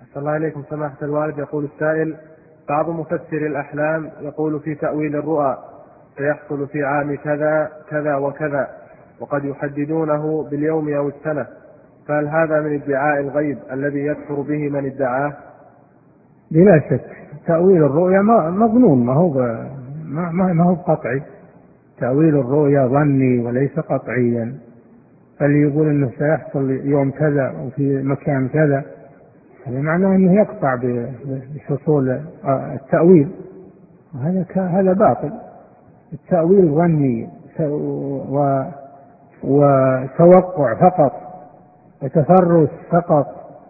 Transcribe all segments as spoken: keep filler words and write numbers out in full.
صلى الله عليكم سماحة الوالد. يقول السائل: بعض مفسر الأحلام يقول في تأويل الرؤى سيحصل في عام كذا كذا وكذا، وقد يحددونه باليوم أو السنة، فهل هذا من ادعاء الغيب الذي يكفر به من ادعاه؟ بلا شك تأويل الرؤيا مظنون، ما هو ما ما هو قطعي. تأويل الرؤيا ظني وليس قطعيا، فاللي يقول انه سيحصل يوم كذا وفي مكان كذا هذا معناه انه يقطع بحصول التأويل، وهذا هذا باطل. التأويل ظني وتوقع فقط وتفرس فقط،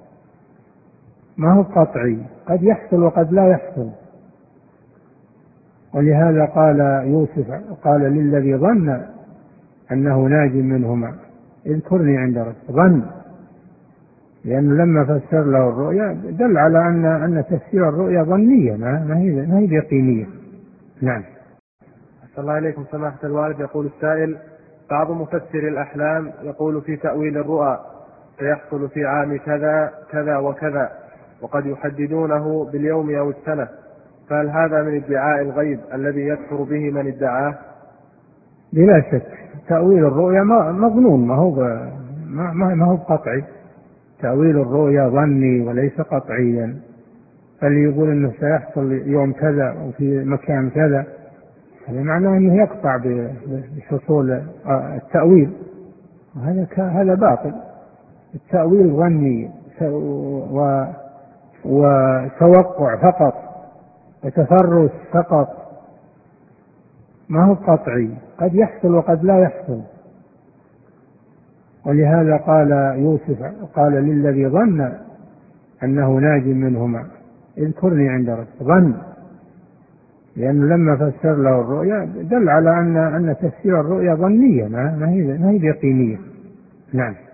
ما هو قطعي، قد يحصل وقد لا يحصل. ولهذا قال يوسف قال للذي ظن أنه ناج منهما اذكرني عند ربك، ظن، لأنه لما فسر له الرؤيا دل على أن أن تفسير الرؤيا ظنية ما هي ما هي يقينية. نعم. صلى الله عليكم سماحة الوالد. يقول السائل: بعض مفسر الأحلام يقول في تأويل الرؤى سيحصل في عام كذا كذا وكذا، وقد يحددونه باليوم أو السنة، فهل هذا من ادعاء الغيب الذي يكفر به من ادعاه؟ بلا شك تأويل الرؤيا مظنون، ما هو ما ما هو قطعي. تأويل الرؤيا ظني وليس قطعيا، فاللي يقول انه سيحصل يوم كذا وفي مكان كذا هذا معناه انه يقطع بحصول التأويل، وهذا هذا باطل. التأويل ظني وتوقع فقط وتفرس فقط، ما هو قطعي، قد يحصل وقد لا يحصل. ولهذا قال يوسف قال للذي ظن أنه ناج منهما اذكرني عند ربك، ظن، لأنه لما فسر له الرؤيا دل على أن أن تفسير الرؤيا ظنية ما هي ما هي يقينية. نعم.